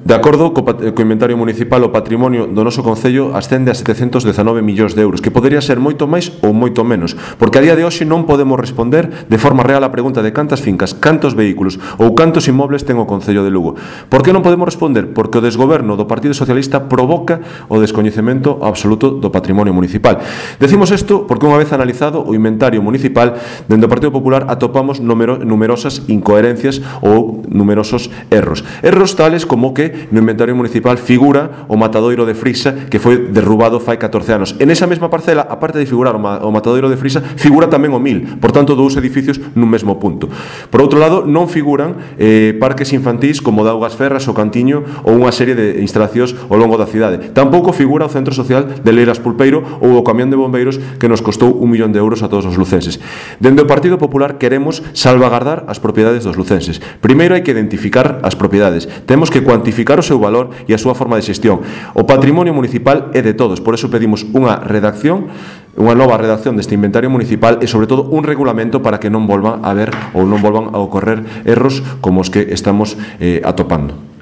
De acordo co inventario municipal, o patrimonio do noso concello ascende a 719 millóns de euros, que podería ser moito máis ou moito menos, porque a día de hoxe non podemos responder de forma real a pregunta de cantas fincas, cantos vehículos ou cantos inmobles ten o Concello de Lugo. Por que non podemos responder? Porque o desgoberno do Partido Socialista provoca o descoñecemento absoluto do patrimonio municipal. Decimos isto porque unha vez analizado o inventario municipal, dende o Partido Popular atopamos numerosas incoherencias ou numerosos erros. Erros tales como que no inventario municipal figura o matadoiro de Frisa que foi derrubado fai 14 anos. En esa mesma parcela, aparte de figurar o matadoiro de Frisa, figura tamén o Mil, por tanto, dous edificios nun mesmo punto. Por outro lado, non figuran parques infantís como de Augas Ferras, o Cantiño ou unha serie de instalacións ao longo da cidade. Tampouco figura o Centro Social de Leiras Pulpeiro ou o camión de bombeiros que nos costou 1 millón de euros a todos os lucenses. Dende o Partido Popular queremos salvagardar as propiedades dos lucenses. Primeiro hai que identificar as propiedades. Temos que cuantificar o seu valor e a súa forma de xestión. O patrimonio municipal é de todos, por eso pedimos unha nova redacción deste inventario municipal e, sobre todo, un regulamento para que non volvan a haber ou non volvan a ocorrer erros como os que estamos atopando.